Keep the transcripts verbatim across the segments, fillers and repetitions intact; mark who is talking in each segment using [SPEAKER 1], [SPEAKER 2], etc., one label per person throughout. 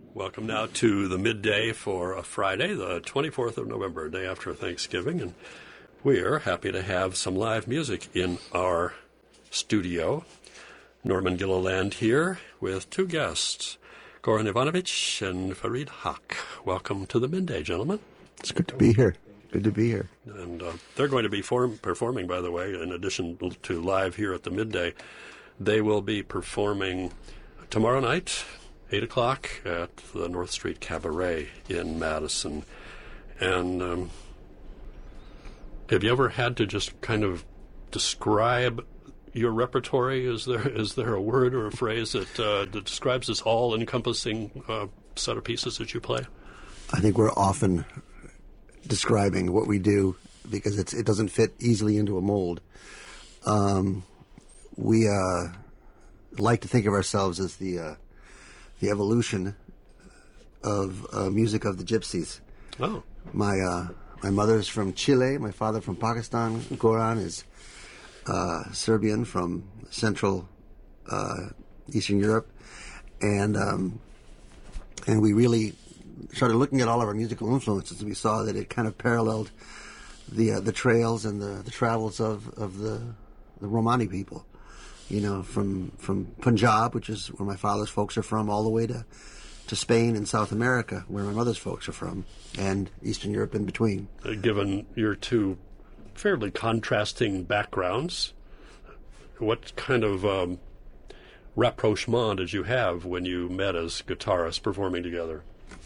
[SPEAKER 1] Welcome now to the midday for a Friday, the twenty-fourth of November, day after Thanksgiving, and we're happy to have some live music in our studio. Norman Gilliland here with two guests, Goran Ivanovic and Farid Haq. Welcome to the midday, gentlemen.
[SPEAKER 2] It's good to be here. Good to be here.
[SPEAKER 1] And uh, they're going to be form- performing, by the way, in addition to live here at the midday. They will be performing tomorrow night, eight o'clock, at the North Street Cabaret in Madison. And um, have you ever had to just kind of describe your repertoire? Is there is there a word or a phrase that, uh, that describes this all-encompassing uh, set of pieces that you play?
[SPEAKER 2] I think we're often describing what we do because it's, it doesn't fit easily into a mold. Um, we uh, like to think of ourselves as the uh, the evolution of uh, music of the gypsies.
[SPEAKER 1] Oh,
[SPEAKER 2] my uh, my mother's from Chile. My father from Pakistan. Goran is uh, Serbian from Central uh, Eastern Europe, and um, and we really started looking at all of our musical influences, and we saw that it kind of paralleled the uh, the trails and the, the travels of, of the the Romani people. You know, from from Punjab, which is where my father's folks are from, all the way to to Spain and South America, where my mother's folks are from, and Eastern Europe in between.
[SPEAKER 1] Uh, given your two fairly contrasting backgrounds, what kind of um, rapprochement did you have when you met as guitarists performing together?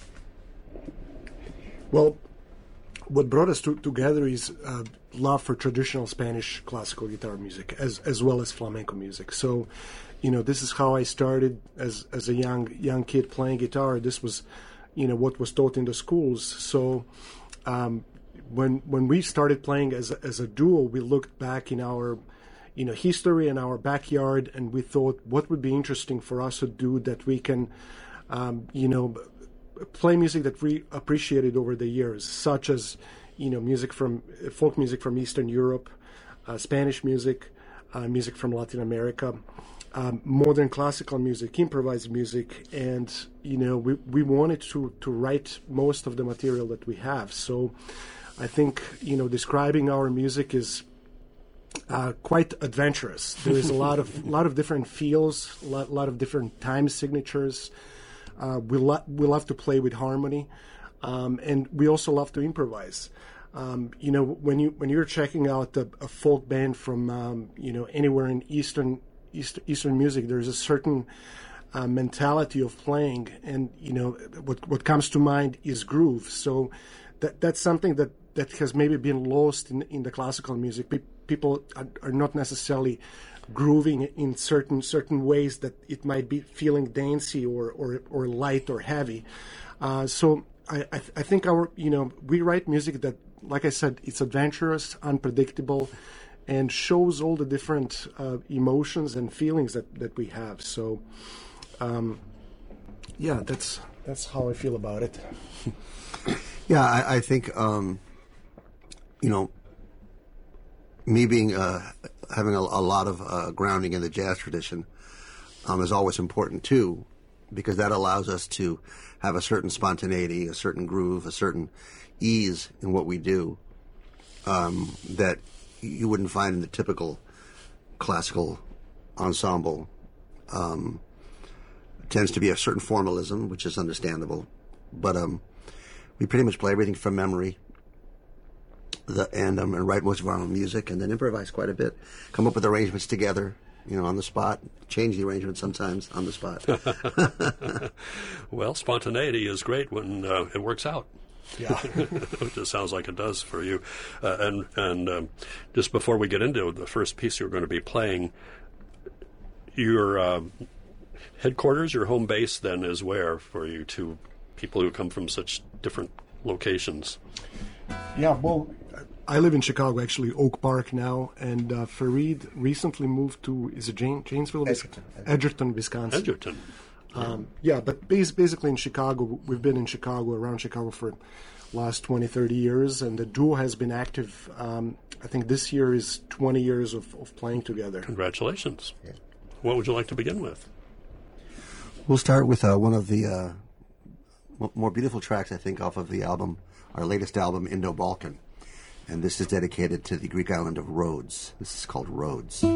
[SPEAKER 3] Well, what brought us to, together is uh, love for traditional Spanish classical guitar music, as as well as flamenco music. So, you know, this is how I started as as a young young kid playing guitar. This was, you know, what was taught in the schools. So, um, when when we started playing as a, as a duo, we looked back in our, you know, history and our backyard, and we thought, what would be interesting for us to do that we can, um, you know, play music that we appreciated over the years, such as, you know, music from uh, folk music from Eastern Europe, uh, Spanish music, uh, music from Latin America, um, modern classical music, improvised music, and you know, we we wanted to to write most of the material that we have. So, I think, you know, describing our music is uh, quite adventurous. There is a lot of lot of different feels, a lot, lot of different time signatures. Uh, we, lo- we love to play with harmony, um, and we also love to improvise. Um, you know, when you when you're checking out a, a folk band from um, you know, anywhere in Eastern East, Eastern music, there's a certain uh, mentality of playing, and you know, what what comes to mind is groove. So that that's something that, that has maybe been lost in in the classical music. Pe- people are, are not necessarily grooving in certain certain ways that it might be feeling dancey or or, or light or heavy. Uh, so I I, th- I think our you know we write music that, like I said, it's adventurous, unpredictable, and shows all the different uh, emotions and feelings that, that we have. So um, yeah, that's that's how I feel about it.
[SPEAKER 2] Yeah, I, I think um, you know, me being uh, having a, a lot of uh, grounding in the jazz tradition um, is always important too, because that allows us to have a certain spontaneity, a certain groove, a certain ease in what we do um, that you wouldn't find in the typical classical ensemble. Um, it tends to be a certain formalism, which is understandable, but um, we pretty much play everything from memory. The, and, um, and write most of our own music, and then improvise quite a bit. Come up with arrangements together, you know, on the spot. Change the arrangement sometimes on the spot.
[SPEAKER 1] Well, spontaneity is great when uh, it works out.
[SPEAKER 3] Yeah,
[SPEAKER 1] It just sounds like it does for you. Uh, and and um, just before we get into the first piece you're going to be playing, your uh, headquarters, your home base, then is where for you two people who come from such different locations?
[SPEAKER 3] yeah. Well, I live in Chicago, actually, Oak Park now, and uh, Farid recently moved to, is it Jane, Janesville?
[SPEAKER 2] Edgerton.
[SPEAKER 3] Edgerton, Wisconsin.
[SPEAKER 1] Edgerton.
[SPEAKER 3] Um, yeah, but bas- basically in Chicago, we've been in Chicago, around Chicago for the last twenty, thirty years, and the duo has been active. Um, I think this year is twenty years of, of playing together.
[SPEAKER 1] Congratulations.
[SPEAKER 2] Yeah.
[SPEAKER 1] What would you like to begin with?
[SPEAKER 2] We'll start with uh, one of the uh, m- more beautiful tracks, I think, off of the album, our latest album, Indo-Balkan. And this is dedicated to the Greek island of Rhodes. This is called Rhodes.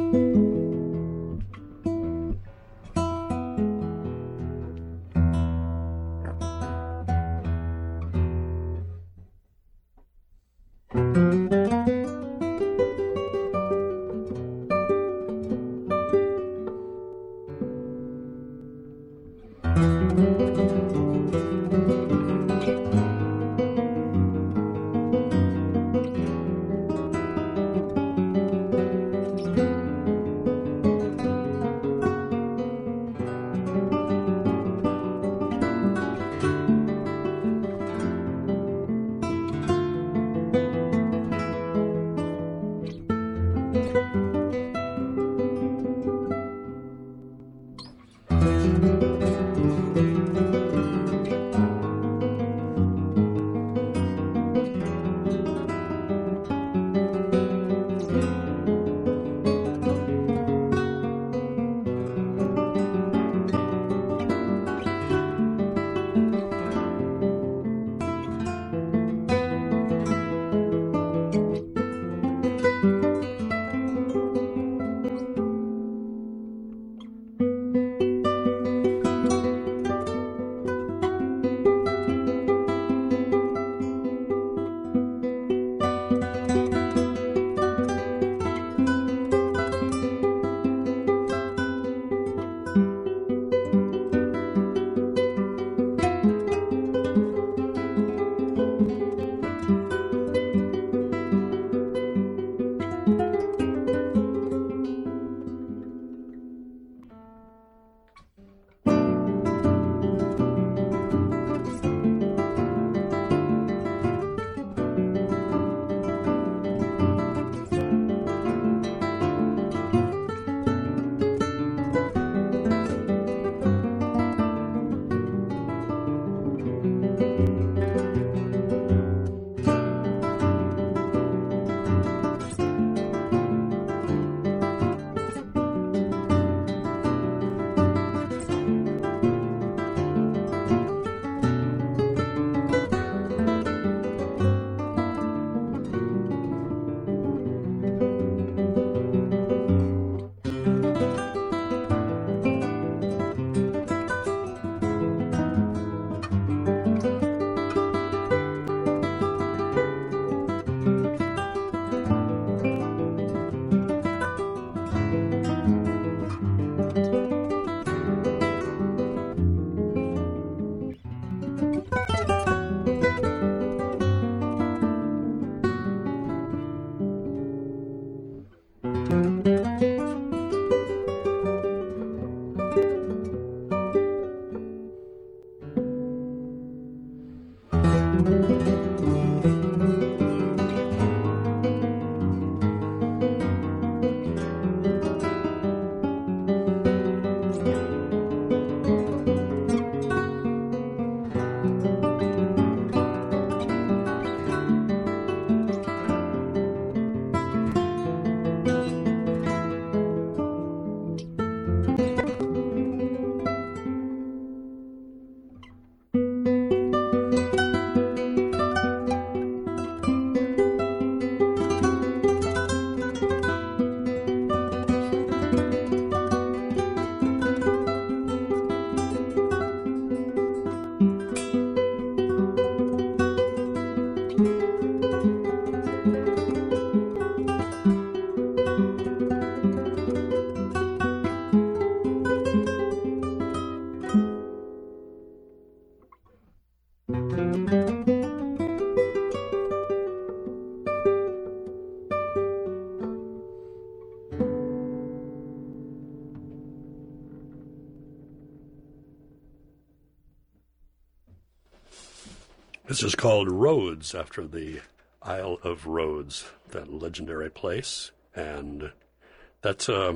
[SPEAKER 1] This is called Rhodes, after the Isle of Rhodes, that legendary place. And that's uh,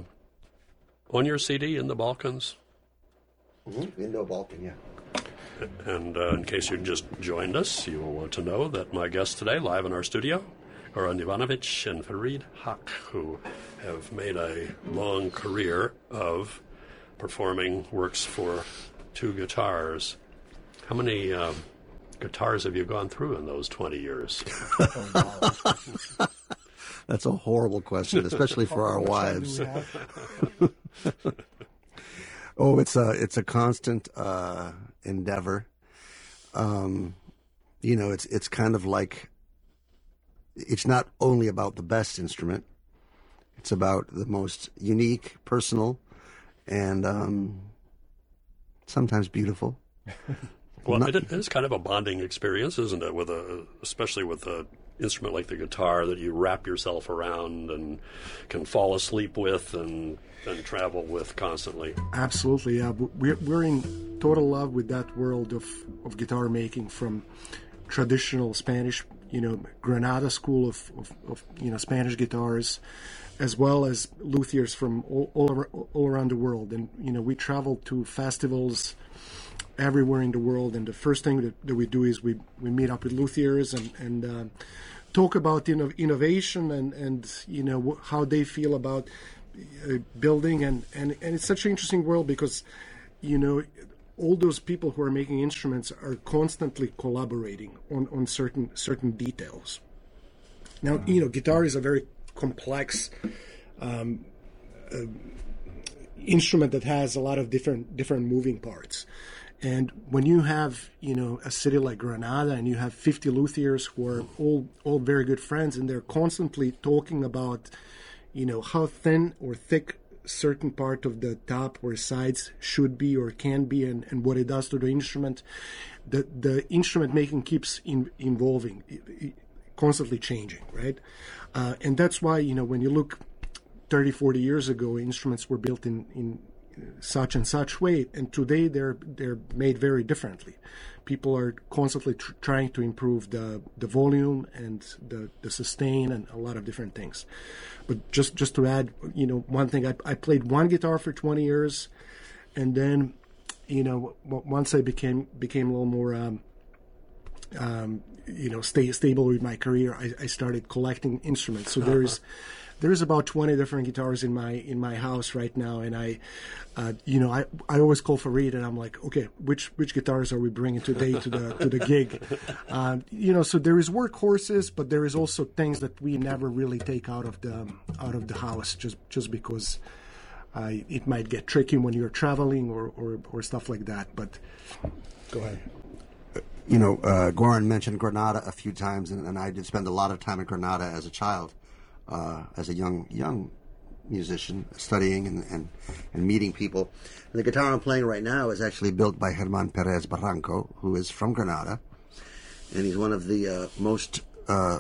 [SPEAKER 1] on your C D, In the Balkans?
[SPEAKER 2] Mm-hmm. Indo-Balkan, yeah.
[SPEAKER 1] And uh, in case you just joined us, you will want to know that my guests today, live in our studio, are Goran Ivanovic and Farid Haq, who have made a long career of performing works for two guitars. How many uh, guitars have you gone through in those twenty years?
[SPEAKER 2] That's a horrible question, especially for our wives. Oh, it's a it's a constant uh, endeavor. Um, you know, it's it's kind of like it's not only about the best instrument; it's about the most unique, personal, and um, sometimes beautiful.
[SPEAKER 1] Well, not, it is kind of a bonding experience, isn't it? With a, especially with a instrument like the guitar that you wrap yourself around and can fall asleep with and and travel with constantly.
[SPEAKER 3] Absolutely, yeah. We're we're in total love with that world of, of guitar making, from traditional Spanish, you know, Granada school of, of, of you know Spanish guitars, as well as luthiers from all all, over, all around the world. And you know, we travel to festivals everywhere in the world, and the first thing that, that we do is we, we meet up with luthiers and and uh, talk about you know, innovation and and you know wh- how they feel about uh, building, and, and and it's such an interesting world because you know all those people who are making instruments are constantly collaborating on, on certain certain details. Now you know guitar is a very complex um, uh, instrument that has a lot of different different moving parts. And when you have, you know, a city like Granada and you have fifty luthiers who are all all very good friends, and they're constantly talking about, you know, how thin or thick certain part of the top or sides should be or can be, and, and what it does to the instrument, the the instrument making keeps in, evolving, constantly changing, right? Uh, and that's why, you know, when you look thirty, forty years ago, instruments were built in, in such and such way, and today they're they're made very differently. People are constantly tr- trying to improve the the volume and the, the sustain and a lot of different things. But just just to add, you know, one thing, I, I played one guitar for twenty years, and then, you know, w- once I became became a little more um, um, you know stay stable with my career, I, I started collecting instruments. So there's There's about twenty different guitars in my in my house right now, and I, uh, you know, I, I always call Farid, and I'm like, okay, which which guitars are we bringing today to the to the gig? Uh, you know, so there is workhorses, but there is also things that we never really take out of the out of the house, just just because uh, it might get tricky when you're traveling or, or, or stuff like that. But go ahead.
[SPEAKER 2] You know, uh, Goran mentioned Granada a few times, and, and I did spend a lot of time in Granada as a child. Uh, as a young young musician, studying and, and, and meeting people. And the guitar I'm playing right now is actually built by German Perez Barranco, who is from Granada, and he's one of the uh, most, uh,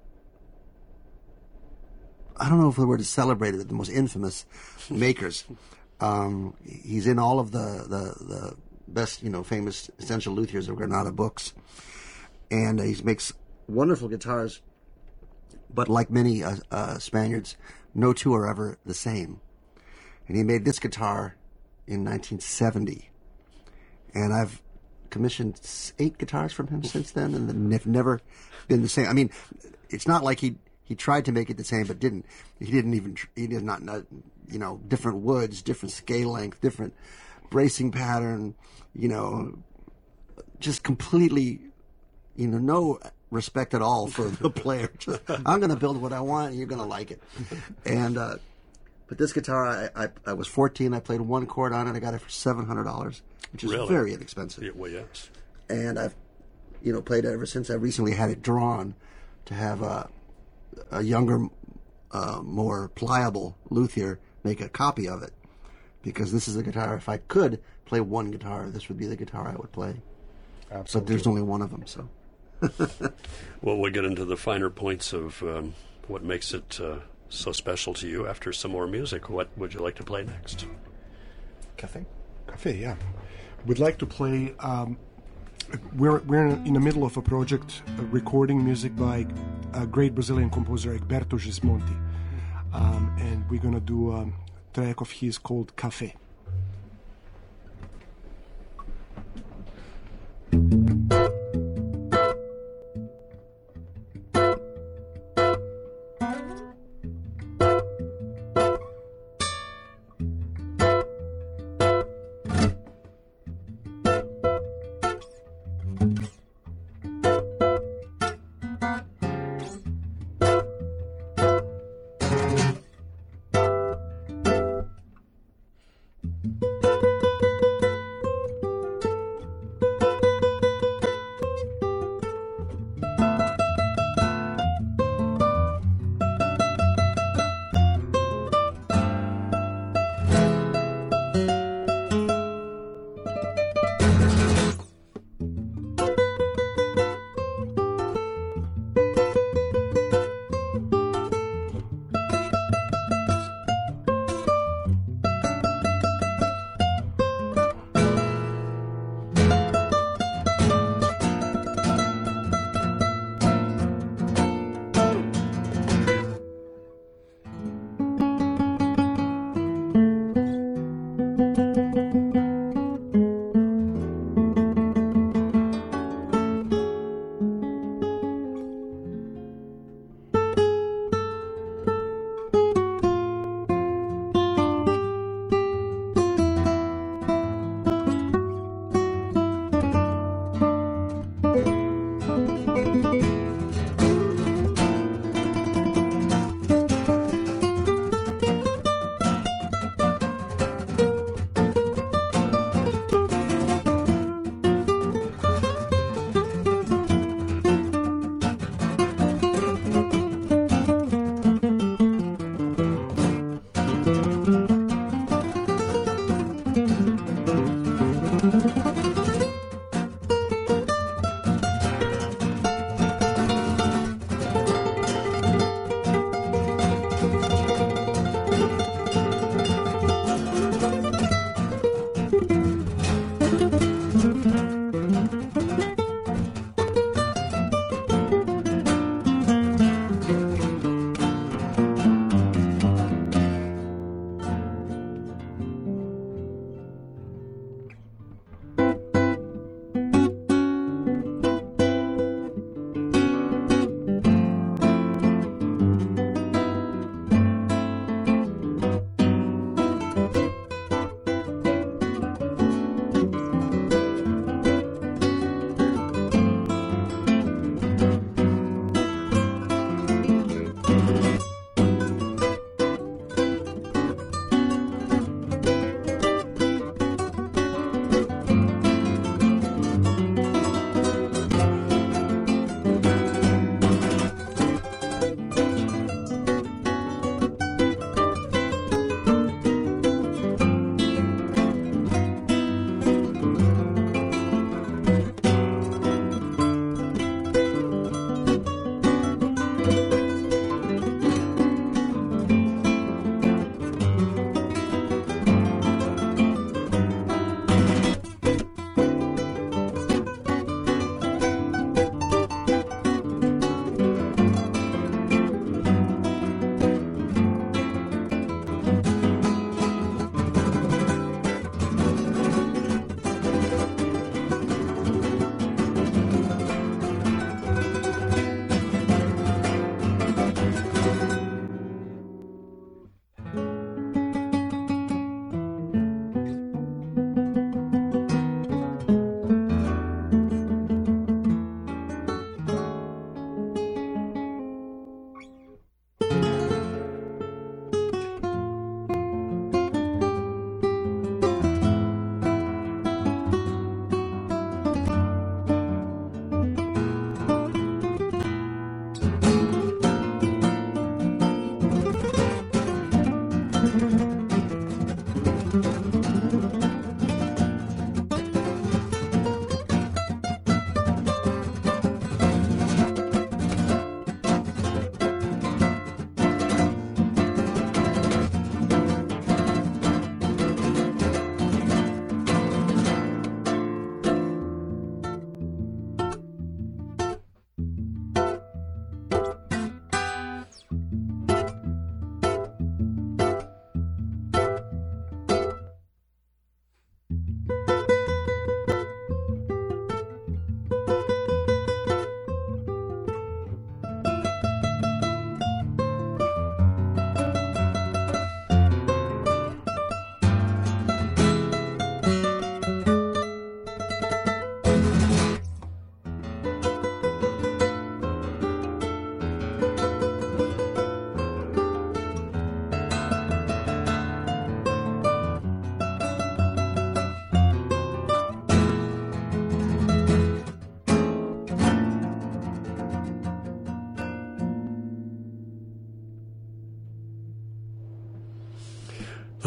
[SPEAKER 2] I don't know if the word is celebrated, the most infamous makers. Um, he's in all of the, the, the best, you know, famous Essential Luthiers of Granada books, and uh, he makes wonderful guitars. But like many uh, uh, Spaniards, no two are ever the same. And he made this guitar in nineteen seventy. And I've commissioned eight guitars from him since then, and they've never been the same. I mean, it's not like he he tried to make it the same, but didn't. He didn't even, he did not, you know, different woods, different scale length, different bracing pattern, you know, just completely, you know, no respect at all for the player. Just, I'm going to build what I want, and you're going to like it. And uh, but this guitar, I, I I was fourteen. I played one chord on it. I got it for seven hundred dollars, which is
[SPEAKER 1] really? very
[SPEAKER 2] inexpensive.
[SPEAKER 1] Yeah, well, yes.
[SPEAKER 2] And I've you know played it ever since. I recently had it drawn to have a a younger, uh, more pliable luthier make a copy of it, because this is a guitar. If I could play one guitar, this would be the guitar I would play. Absolutely. But there's only one of them, so.
[SPEAKER 1] Well, we'll get into the finer points of um, what makes it uh, so special to you after some more music. What would you like to play next?
[SPEAKER 3] Cafe? Cafe, yeah. We'd like to play... Um, we're we're in the middle of a project uh, recording music by a great Brazilian composer, Egberto Gismonti. Um, and we're going to do a track of his called Cafe.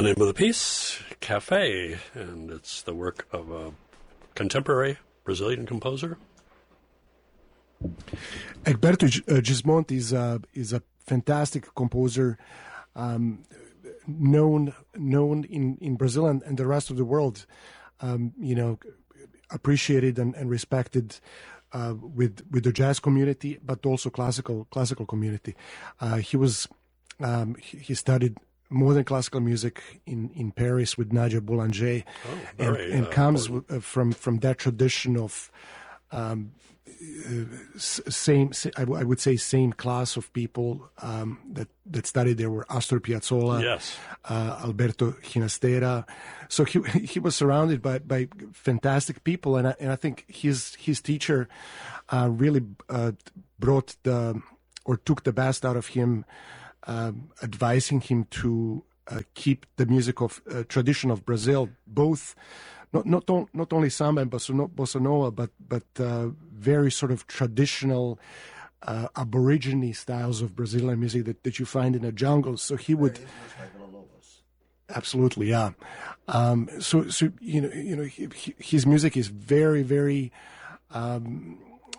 [SPEAKER 1] The name of the piece, Café, and it's the work of a contemporary Brazilian composer.
[SPEAKER 3] Egberto Gismonti is a, is a fantastic composer, um, known known in, in Brazil and, and the rest of the world, um, you know, appreciated and, and respected uh, with with the jazz community, but also classical classical community. Uh, he was um, he, he studied modern classical music in, in Paris with Nadia Boulanger,
[SPEAKER 1] oh,
[SPEAKER 3] and,
[SPEAKER 1] very,
[SPEAKER 3] and
[SPEAKER 1] uh,
[SPEAKER 3] comes w- uh, from from that tradition of. Um, Uh, same, I, w- I would say, same class of people um, that that studied there were Astor Piazzolla,
[SPEAKER 1] yes,
[SPEAKER 3] uh, Alberto Ginastera. So he he was surrounded by, by fantastic people, and I, and I think his his teacher uh, really uh, brought the or took the best out of him, um, advising him to uh, keep the music of uh, tradition of Brazil, both. Not not on, not only samba and bossa nova, but but uh, very sort of traditional uh, Aborigine styles of Brazilian music that, that you find in the jungle. So he would absolutely, yeah. Um, so so you know you know he, he, his music is very very um,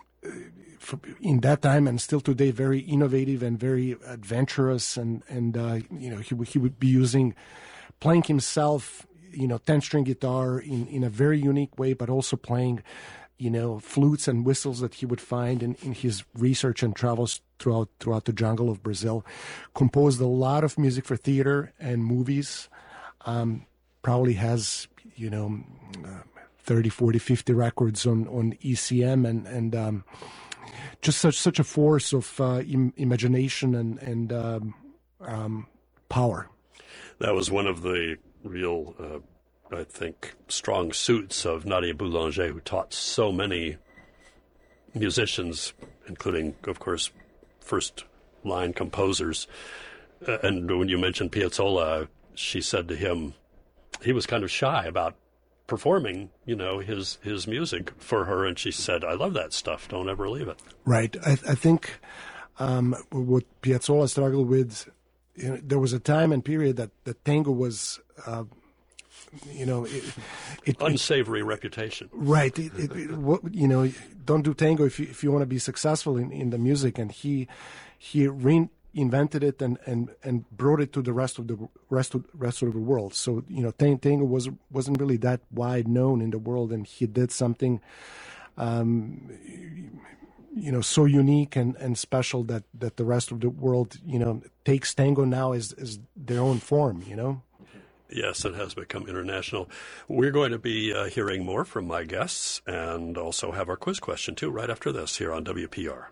[SPEAKER 3] in that time and still today very innovative and very adventurous, and and uh, you know he he would be using playing himself. You know, ten-string guitar in, in a very unique way, but also playing, you know, flutes and whistles that he would find in, in his research and travels throughout throughout the jungle of Brazil. Composed a lot of music for theater and movies. Um, probably has, you know, uh, thirty, forty, fifty records on, on E C M, and, and um, just such such a force of uh, im- imagination and, and um, um, power.
[SPEAKER 1] That was one of the real, uh, I think, strong suits of Nadia Boulanger, who taught so many musicians, including, of course, first-line composers. Uh, and when you mentioned Piazzolla, she said to him, he was kind of shy about performing, you know, his, his music for her, and she said, I love that stuff, don't ever leave it.
[SPEAKER 3] Right. I, I think um, what Piazzolla struggled with, you know, there was a time and period that, that tango was, uh, you know, it, it
[SPEAKER 1] unsavory it, reputation.
[SPEAKER 3] Right. It, it, it, what, you know, don't do tango if you if you want to be successful in, in the music. And he he reinvented it and, and, and brought it to the rest of the rest of rest of the world. So you know, tango was wasn't really that wide known in the world, and he did something. Um, you know, so unique and, and special that, that the rest of the world, you know, takes tango now as, as their own form, you know?
[SPEAKER 1] Yes, it has become international. We're going to be uh, hearing more from my guests and also have our quiz question, too, right after this here on W P R.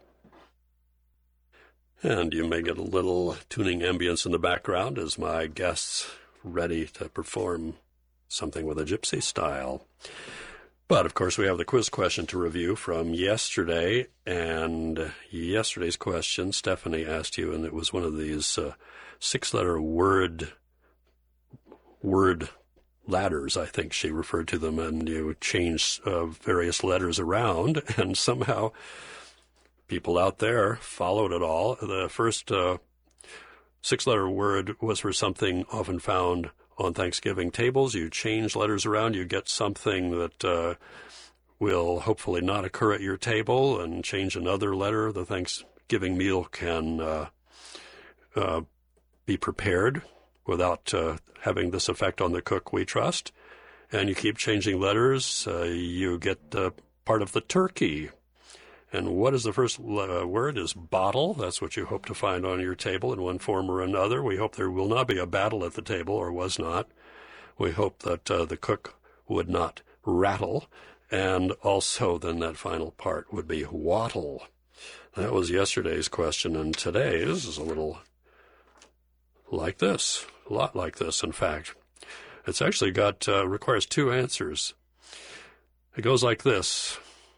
[SPEAKER 1] And you may get a little tuning ambience in the background as my guests ready to perform something with a gypsy style. But, of course, we have the quiz question to review from yesterday, and yesterday's question, Stephanie asked you, and it was one of these uh, six-letter word word ladders, I think she referred to them, and you change uh, various letters around, and somehow people out there followed it all. The first uh, six-letter word was for something often found on Thanksgiving tables. You change letters around, you get something that uh, will hopefully not occur at your table, and change another letter. The Thanksgiving meal can uh, uh, be prepared without uh, having this effect on the cook we trust. And you keep changing letters, uh, you get uh, part of the turkey. And what is the first uh, word is bottle. That's what you hope to find on your table in one form or another. We hope there will not be a battle at the table, or was not. We hope that uh, the cook would not rattle. And also then that final part would be wattle. That was yesterday's question, and today's is a little like this, a lot like this, in fact. It's actually got, uh, requires two answers. It goes like this.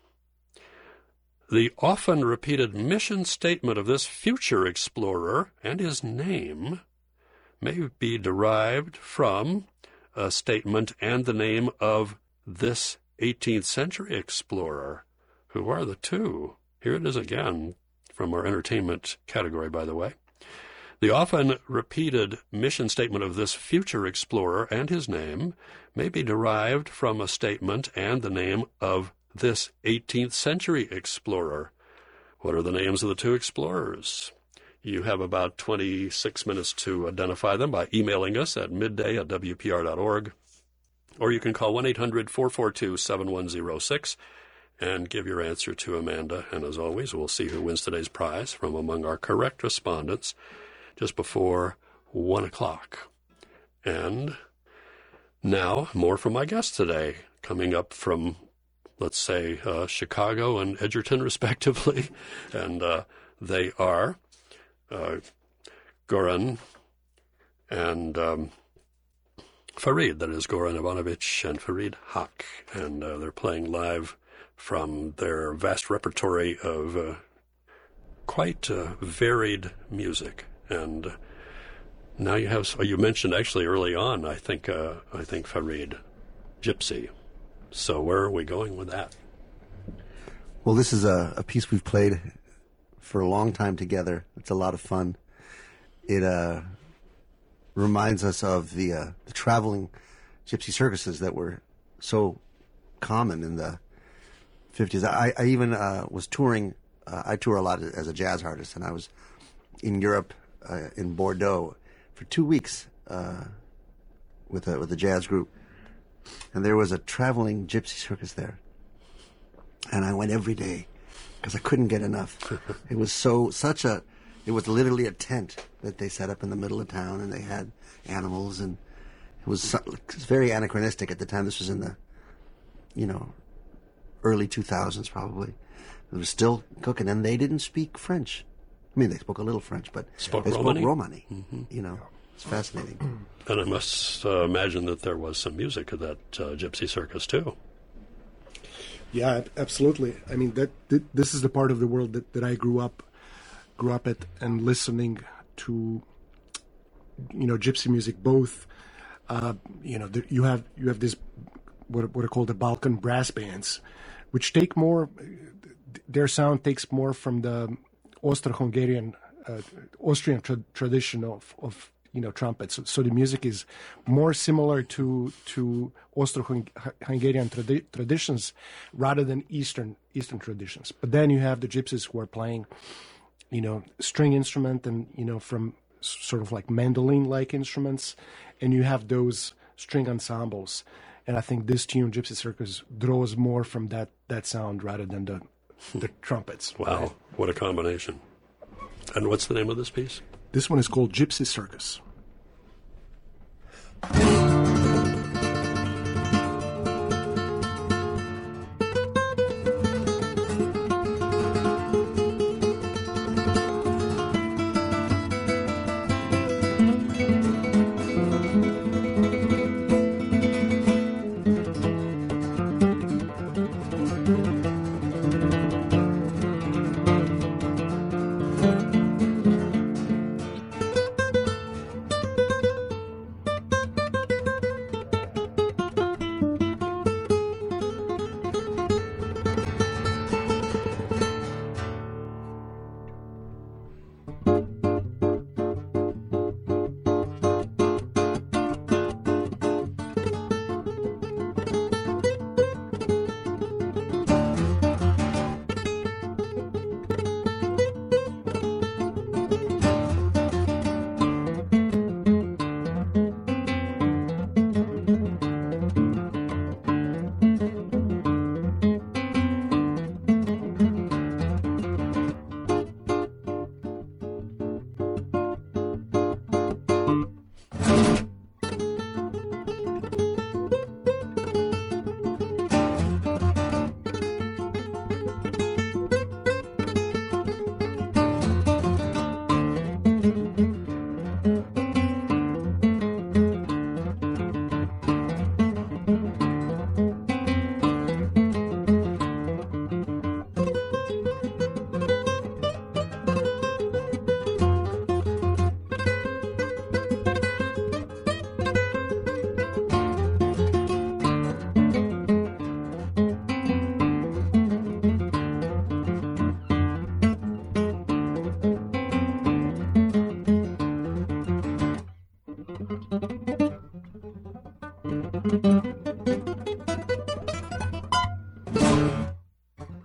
[SPEAKER 1] The often repeated mission statement of this future explorer and his name may be derived from a statement and the name of this eighteenth century explorer. Who are the two? Here it is again from our entertainment category, by the way. The often repeated mission statement of this future explorer and his name may be derived from a statement and the name of this eighteenth century explorer. What are the names of the two explorers? You have about twenty-six minutes to identify them by emailing us at midday at w p r dot org, or you can call one eight hundred four four two seven one zero six and give your answer to Amanda. And as always, we'll see who wins today's prize from among our correct respondents just before one o'clock. And now, more from my guests today, coming up from, let's say, uh, Chicago and Edgerton, respectively. And uh, they are uh, Goran and um, Farid, that is Goran Ivanovic and Farid Haq. And uh, they're playing live from their vast repertory of uh, quite uh, varied music. And now you have, you mentioned actually early on, I think, uh, I think Farid, Gypsy. So where are we going with that?
[SPEAKER 2] Well, this is a, a piece we've played for a long time together. It's a lot of fun. It uh, reminds us of the, uh, the traveling gypsy circuses that were so common in the fifties. I, I even uh, was touring. Uh, I tour a lot as a jazz artist, and I was in Europe, uh, in Bordeaux, for two weeks uh, with a with a jazz group, and there was a traveling gypsy circus there, and I went every day because I couldn't get enough. It was so such a, it was literally a tent that they set up in the middle of town, and they had animals, and it was, so, it was very anachronistic at the time. This was in the, you know, early two thousands probably. It was still cooking, and they didn't speak French. I mean, they spoke a little French, but
[SPEAKER 1] spoke
[SPEAKER 2] they
[SPEAKER 1] Romani?
[SPEAKER 2] spoke Romani.
[SPEAKER 1] Mm-hmm.
[SPEAKER 2] You know, it's fascinating.
[SPEAKER 1] And I must uh, imagine that there was some music at that uh, gypsy circus too.
[SPEAKER 3] Yeah, absolutely. I mean, that th- this is the part of the world that, that I grew up grew up at, and listening to, you know, gypsy music. Both, uh, you know, the, you have you have this what what are called the Balkan brass bands, which take more. Their sound takes more from the Austro-Hungarian, uh, Austrian tra- tradition of, of you know trumpets. So, so the music is more similar to to Austro-Hungarian tradi- traditions rather than Eastern Eastern traditions. But then you have the gypsies who are playing, you know, string instrument and you know from sort of like mandolin-like instruments, and you have those string ensembles. And I think this tune, Gypsy Circus, draws more from that that sound rather than the the trumpets.
[SPEAKER 1] Wow,
[SPEAKER 3] right?
[SPEAKER 1] What a combination. And what's the name of this piece?
[SPEAKER 3] This one is called Gypsy Circus.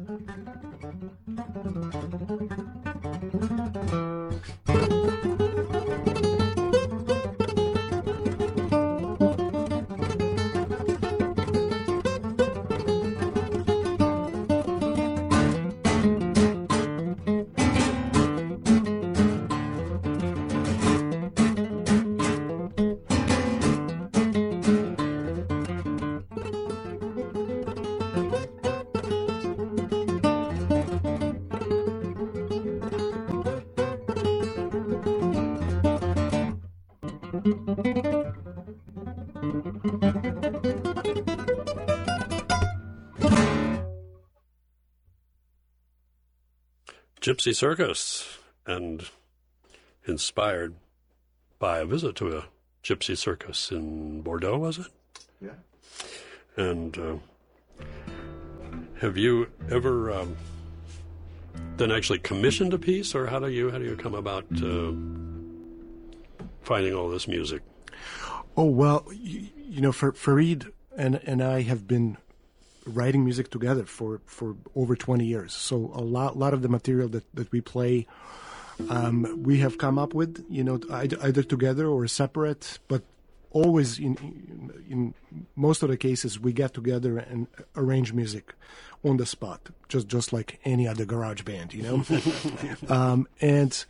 [SPEAKER 1] Gypsy Circus, and inspired by a visit to a gypsy circus in Bordeaux, was it?
[SPEAKER 2] Yeah.
[SPEAKER 1] And uh, have you ever um, then actually commissioned a piece, or how do you how do you come about uh, finding all this music?
[SPEAKER 3] Oh, well, you, you know, for Farid and and I have been writing music together for, for over twenty years. So a lot lot of the material that, that we play, um, we have come up with, you know, either, either together or separate, but always in in most of the cases we get together and arrange music on the spot, just just like any other garage band, you know. um, and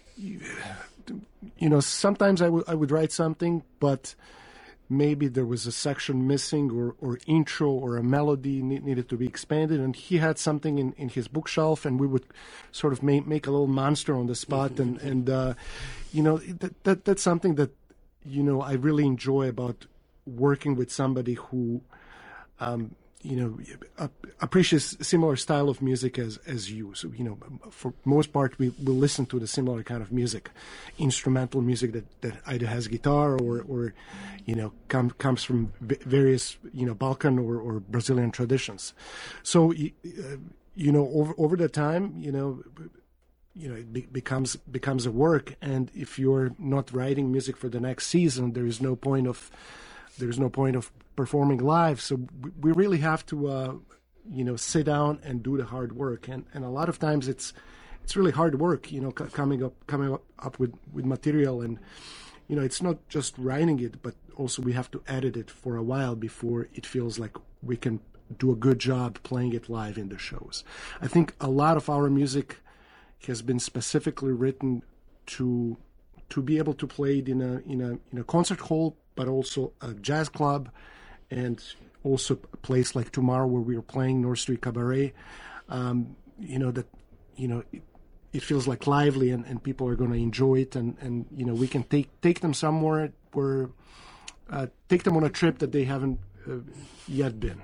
[SPEAKER 3] you know, sometimes I would I would write something, but maybe there was a section missing, or, or intro or a melody need, needed to be expanded, and he had something in, in his bookshelf, and we would sort of make, make a little monster on the spot, and, and uh, you know, that, that that's something that, you know, I really enjoy about working with somebody who, um, you know, appreciates similar style of music as, as you. So, you know, for most part, we will listen to the similar kind of music, instrumental music that, that either has guitar or, or you know, com- comes from various, you know, Balkan or, or Brazilian traditions. So, uh, you know, over over the time, you know, you know, it be- becomes becomes a work. And if you're not writing music for the next season, there is no point of there's no point of performing live. So we really have to, uh, you know, sit down and do the hard work. And, and a lot of times it's it's really hard work, you know, c- coming up coming up, up with, with material. And, you know, it's not just writing it, but also we have to edit it for a while before it feels like we can do a good job playing it live in the shows. I think a lot of our music has been specifically written to to be able to play it in a in a in a concert hall, but also a jazz club, and also a place like tomorrow where we are playing North Street Cabaret. Um, you know, that, you know, it, it feels like lively, and, and people are going to enjoy it, and, and, you know, we can take take them somewhere where, uh, take them on a trip that they haven't uh, yet been.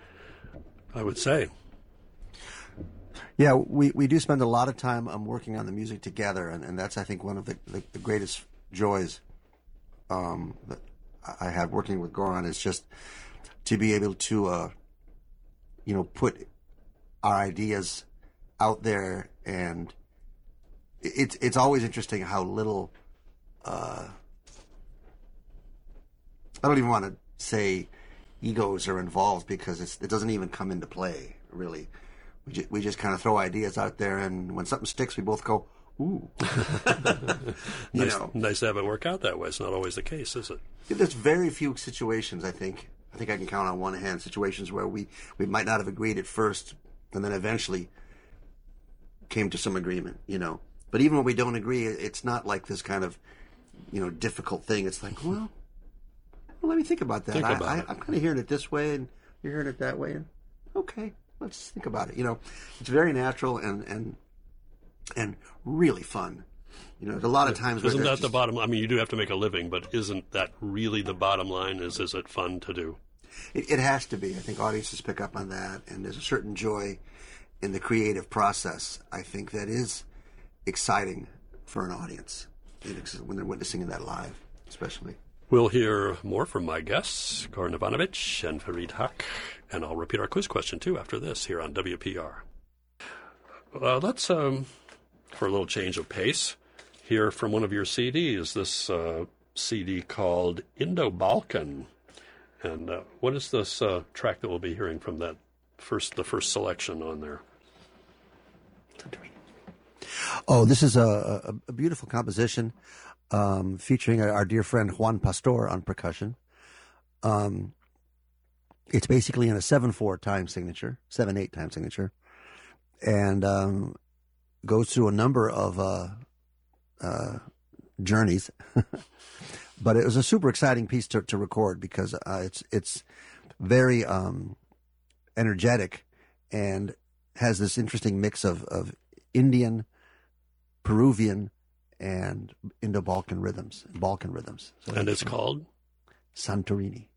[SPEAKER 1] I would say.
[SPEAKER 2] Yeah, we, we do spend a lot of time um, working on the music together, and, and that's, I think, one of the, the, the greatest joys um, that I have working with Goran, is just to be able to, uh, you know, put our ideas out there, and it's it's always interesting how little, uh, I don't even want to say egos are involved, because it's, it doesn't even come into play, really. We just, we just kind of throw ideas out there, and when something sticks, we both go, ooh. you
[SPEAKER 1] nice,
[SPEAKER 2] know.
[SPEAKER 1] nice to have it work out that way. It's not always the case, is it?
[SPEAKER 2] There's very few situations, I think. I think I can count on one hand situations where we, we might not have agreed at first, and then eventually came to some agreement, you know. But even when we don't agree, it's not like this kind of, you know, difficult thing. It's like, well, well let me think about that.
[SPEAKER 1] Think
[SPEAKER 2] I,
[SPEAKER 1] about
[SPEAKER 2] I,
[SPEAKER 1] it.
[SPEAKER 2] I'm kind of hearing it this way, and you're hearing it that way, and okay, let's think about it. You know, it's very natural and and and really fun. You know, there's a lot of times where
[SPEAKER 1] Isn't
[SPEAKER 2] there's
[SPEAKER 1] that the
[SPEAKER 2] just-
[SPEAKER 1] bottom? I mean, you do have to make a living, but isn't that really the bottom line? Is is it fun to do?
[SPEAKER 2] It, it has to be. I think audiences pick up on that, and there's a certain joy in the creative process, I think, that is exciting for an audience when they're witnessing that live, especially.
[SPEAKER 1] We'll hear more from my guests, Goran Ivanovic and Farid Haq, and I'll repeat our quiz question, too, after this here on W P R. Uh, let's, um, for a little change of pace, hear from one of your C Ds, this uh, C D called Indo-Balkan. And uh, what is this uh, track that we'll be hearing from that first, the first selection on there?
[SPEAKER 2] Oh, this is a, a, a beautiful composition um, featuring our dear friend Juan Pastor on percussion. Um, it's basically in a seven four time signature, seven eight time signature, and um, goes through a number of uh, uh, journeys. But it was a super exciting piece to, to record because uh, it's it's very um, energetic and has this interesting mix of, of Indian, Peruvian, and Indo-Balkan rhythms, Balkan rhythms. So
[SPEAKER 1] and it's called?
[SPEAKER 2] Santorini.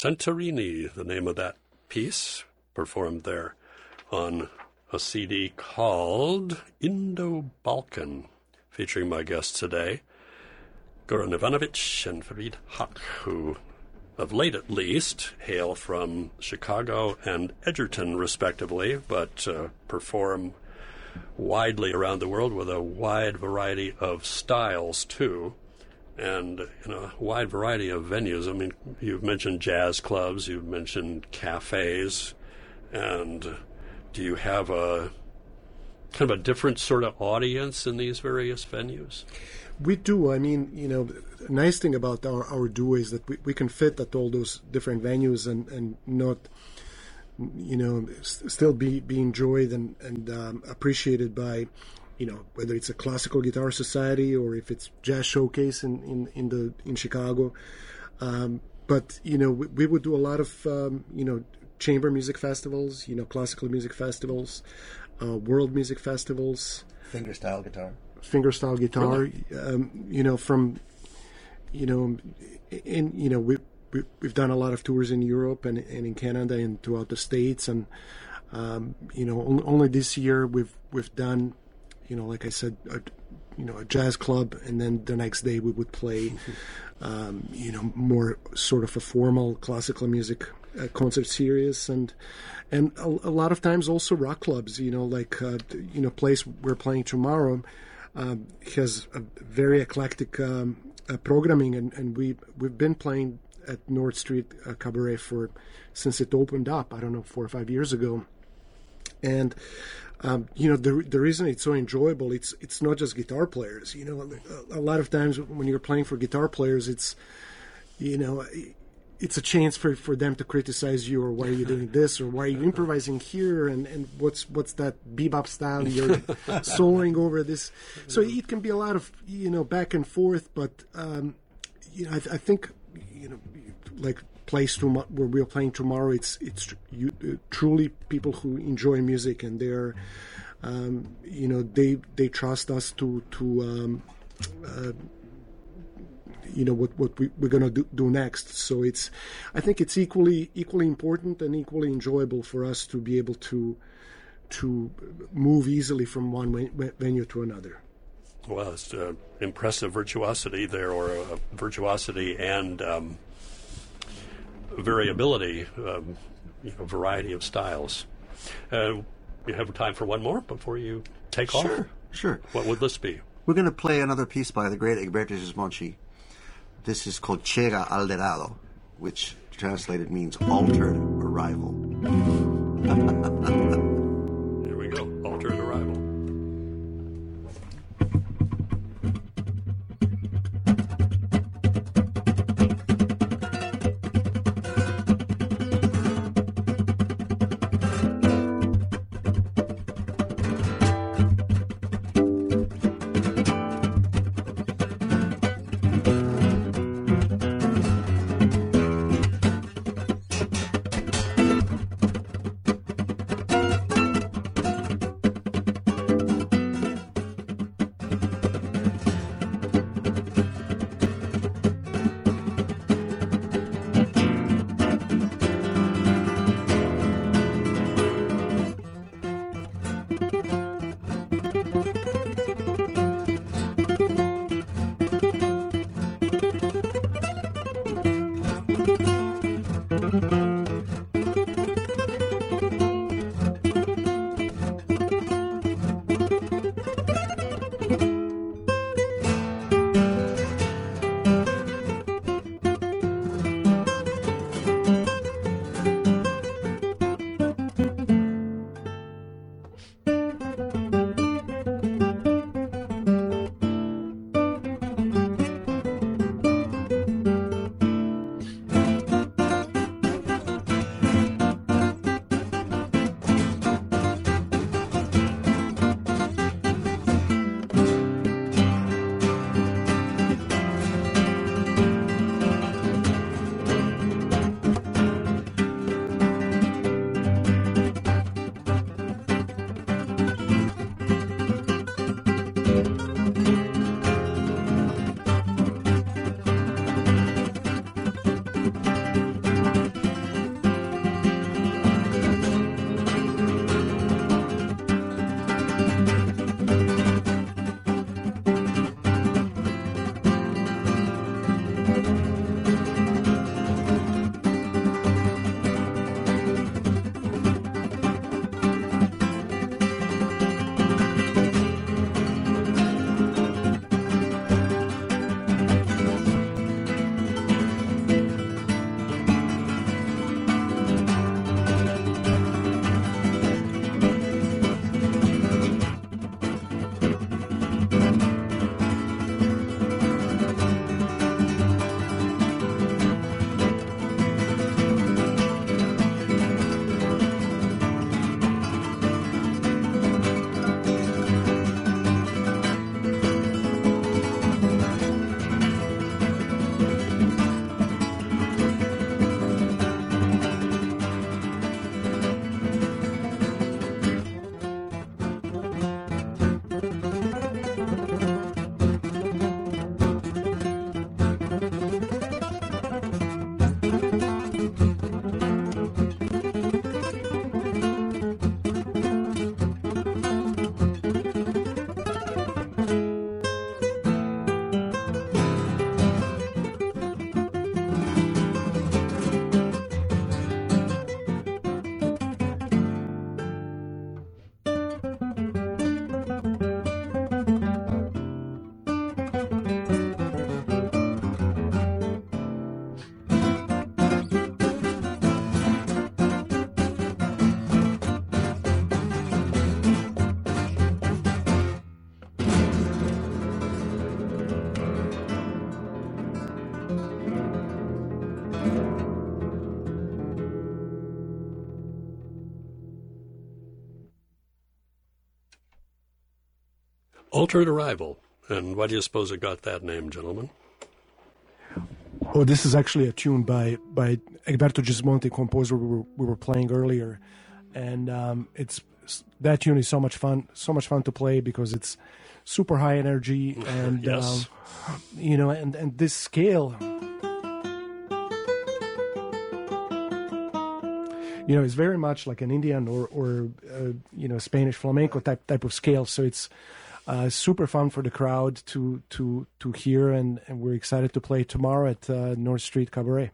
[SPEAKER 1] Santorini, the name of that piece, performed there on a C D called Indo-Balkan, featuring my guests today, Goran Ivanovic and Farid Haq, who, of late at least, hail from Chicago and Edgerton, respectively, but uh, perform widely around the world with a wide variety of styles, too, and in a wide variety of venues. I mean, you've mentioned jazz clubs, you've mentioned cafes, and do you have a kind of a different sort of audience in these various venues?
[SPEAKER 3] We do. I mean, you know, the nice thing about our, our duo is that we, we can fit at all those different venues and, and not, you know, s- still be, be enjoyed and, and um, appreciated by, you know, whether it's a classical guitar society or if it's jazz showcase in, in, in, the, in Chicago. Um, but, you know, we, we would do a lot of, um, you know, chamber music festivals, you know, classical music festivals, uh, world music festivals.
[SPEAKER 2] Fingerstyle guitar.
[SPEAKER 3] Fingerstyle guitar,
[SPEAKER 1] Really?
[SPEAKER 3] um, you know, from, you know, in, you know, we, we, we've done a lot of tours in Europe and, and in Canada and throughout the States. And, um, you know, on, only this year we've, we've done, you know, like I said, a, you know, a jazz club, and then the next day we would play, um, you know, more sort of a formal classical music uh, concert series, and and a, a lot of times also rock clubs, you know, like uh, you know, place we're playing tomorrow um, has a very eclectic um, uh, programming, and, and we we've been playing at North Street uh, Cabaret for since it opened up. I don't know, four or five years ago, and. Um, you know, the the reason it's so enjoyable, it's it's not just guitar players. You know, a, a lot of times when you're playing for guitar players, it's, you know, it's a chance for, for them to criticize you, or why are you doing this, or why are you improvising here, and, and what's what's that bebop style you're soloing over this. So it can be a lot of, you know, back and forth, but um, you know, I, I think, you know, like. Place to, where we're playing tomorrow, it's it's you, uh, truly people who enjoy music, and they're um, you know they they trust us to to um, uh, you know what what we, we're gonna do, do next. So it's I think it's equally equally important and equally enjoyable for us to be able to to move easily from one ven- venue to another.
[SPEAKER 1] Well, it's uh, impressive virtuosity there, or uh, virtuosity and um, variability, um, you know, variety of styles. Uh, you have time for one more before you take off?
[SPEAKER 2] Sure, sure.
[SPEAKER 1] What would this be?
[SPEAKER 2] We're going to play another piece by the great Egberto Gismonti. This is called Chega Alterado, which translated means altered arrival.
[SPEAKER 1] Here we go, altered arrival.
[SPEAKER 4] Thank you.
[SPEAKER 1] Altered Arrival. And why do you suppose it got that name, gentlemen?
[SPEAKER 3] Oh, this is actually a tune by by Egberto Gismonti, composer we were, we were playing earlier, and um, it's that tune is so much fun, so much fun to play because it's super high energy and
[SPEAKER 1] yes.
[SPEAKER 3] um, you know, and and this scale, you know, is very much like an Indian or or uh, you know, Spanish flamenco type type of scale. So it's Uh, super fun for the crowd to to to hear, and, and we're excited to play tomorrow at uh, North Street Cabaret.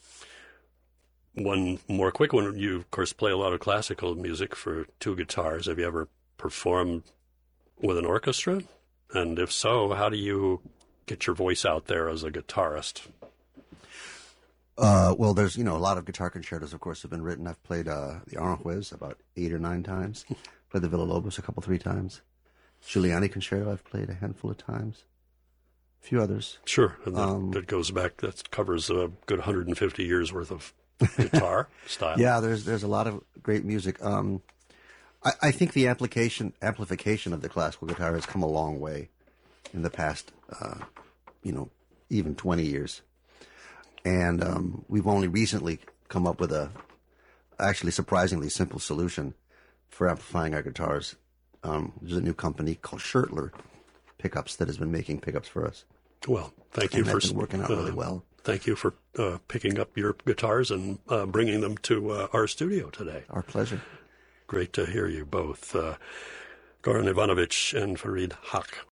[SPEAKER 1] One more quick one. You, of course, play a lot of classical music for two guitars. Have you ever performed with an orchestra? And if so, how do you get your voice out there as a guitarist?
[SPEAKER 2] Uh, well, there's, you know, a lot of guitar concertos, of course, have been written. I've played uh, the Aranjuez about eight or nine times. Played the Villa-Lobos a couple, three times. Giuliani Concerto I've played a handful of times. A few others.
[SPEAKER 1] Sure. And that,
[SPEAKER 2] Um,
[SPEAKER 1] that goes back, that covers a good one hundred fifty years worth of guitar style.
[SPEAKER 2] Yeah, there's there's a lot of great music. Um, I, I think the application amplification of the classical guitar has come a long way in the past, uh, you know, even twenty years. And um, we've only recently come up with a actually surprisingly simple solution for amplifying our guitars. Um, there's a new company called Schertler Pickups that has been making pickups for us.
[SPEAKER 1] Well, thank you
[SPEAKER 2] and
[SPEAKER 1] for
[SPEAKER 2] that's been working out really
[SPEAKER 1] uh,
[SPEAKER 2] well.
[SPEAKER 1] Thank you for uh, picking up your guitars and uh, bringing them to uh, our studio today.
[SPEAKER 2] Our pleasure.
[SPEAKER 1] Great to hear you both. Uh, Goran Ivanovic and Farid Haq